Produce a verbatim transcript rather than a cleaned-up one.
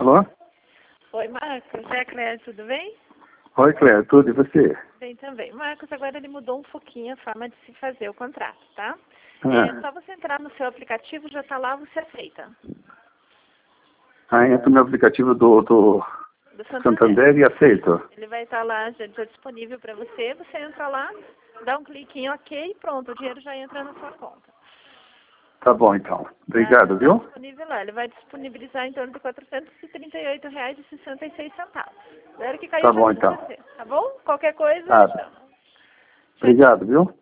Alô? Oi, Marcos. É a Cléia, tudo bem? Oi, Cléia, tudo e você? Bem também. Marcos, agora ele mudou um pouquinho a forma de se fazer o contrato, tá? Ah, É só você entrar no seu aplicativo, já tá lá, você aceita. ah entro no aplicativo do, do Do Santander. Santander e aceito. Ele vai estar lá, já já disponível para você. Você entra lá, dá um clique em OK e pronto, o dinheiro já entra na sua conta. Tá bom, então. Tá? Obrigado, Já viu? está disponível lá. Ele vai disponibilizar em torno de quatrocentos e trinta e oito reais e sessenta e seis centavos. Na hora que caiu, Tá já bom, tá com então. você. Tá bom? Qualquer coisa, Tá. chama. Tchau, tchau. Obrigado, viu?